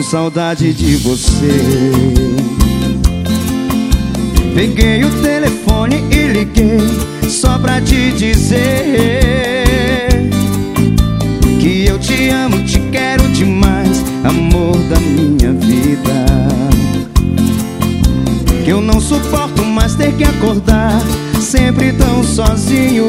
saudade de você. Peguei o telefone e liguei só pra te dizer que eu te amo, te quero demais, amor da minha vida. Que eu não suporto mais ter que acordar sempre tão sozinho.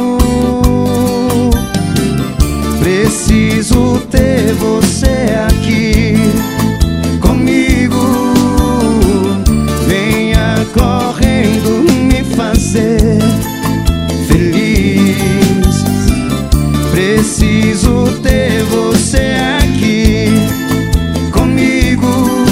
Preciso ter você aqui comigo. Venha correndo me fazer feliz. Preciso ter você aqui comigo.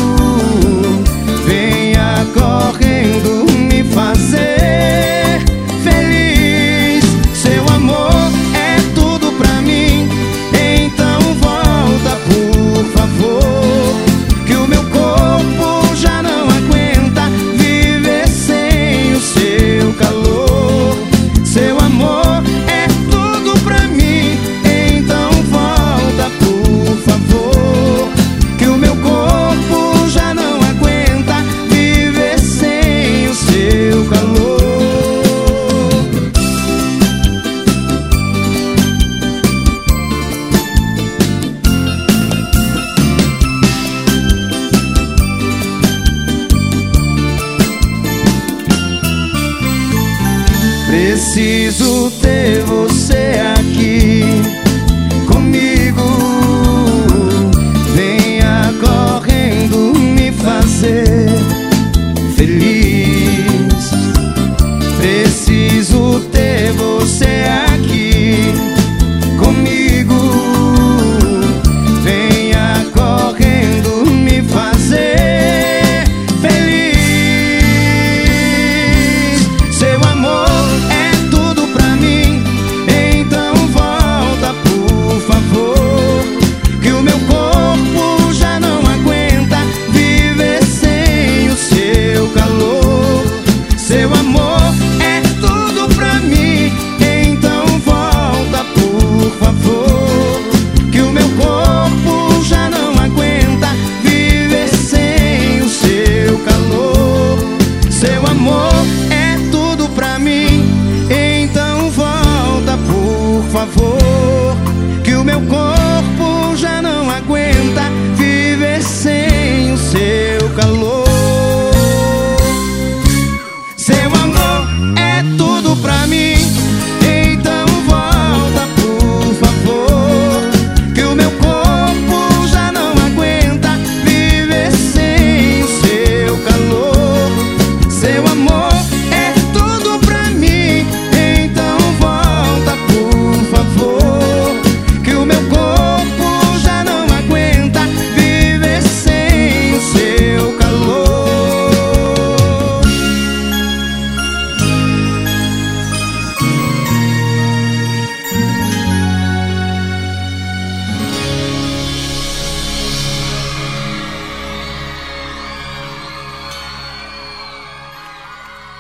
Venha correndo me fazer feliz. Seu amor é tudo pra mim, então volta por favor, que o meu corpo já não aguenta viver sem o seu calor. Seu amor é tudo pra mim, então volta por favor, que o meu corpo já não aguenta viver sem o seu calor. Preciso ter você